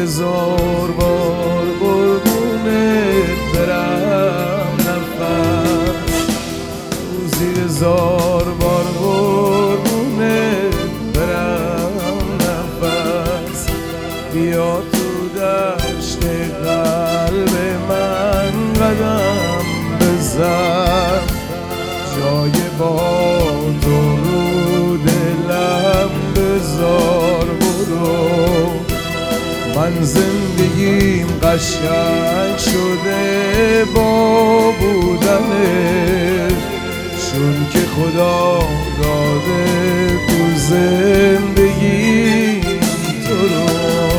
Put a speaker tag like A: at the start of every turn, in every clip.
A: 1000 بار قربونت برم نفس، روزی 1000 بار قربونت برم نفس. بیا تو دشت قلب من قدم بزن، جای با تو رو دلم بذار برو. من زندگیم قشنگ شده با بودنت، چون که خدا داده تو زندگی تو رو.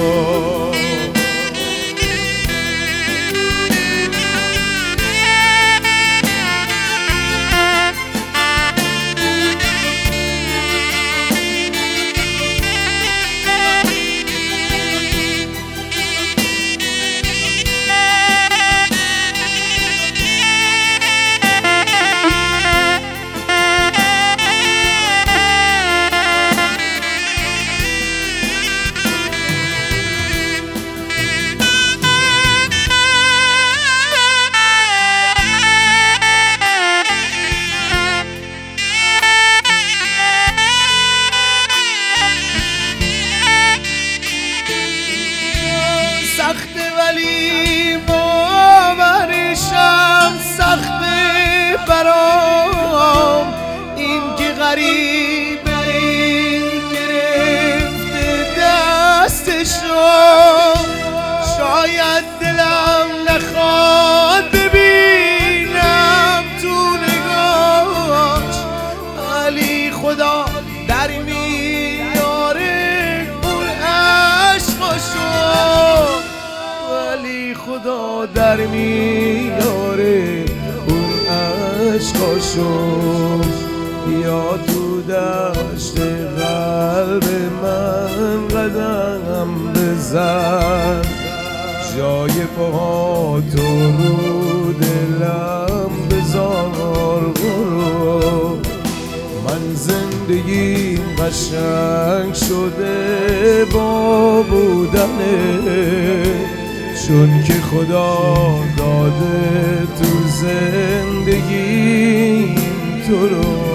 B: سخته ولی باورشم سخته برام، این که غریبه گرفته دستشو. شاید دلم نخواد ببینم تو نگاهش، ولی خدا در میاره اون عشقشو، ولی خدا در میاره اون عشقشو. بیا تو دشت قلب من قدم بزن، جای پاهاتو رو دلم بذار برو. من زندگیم قشنگ شده با بودنت، چون که خدا داده تو زندگیم تو رو.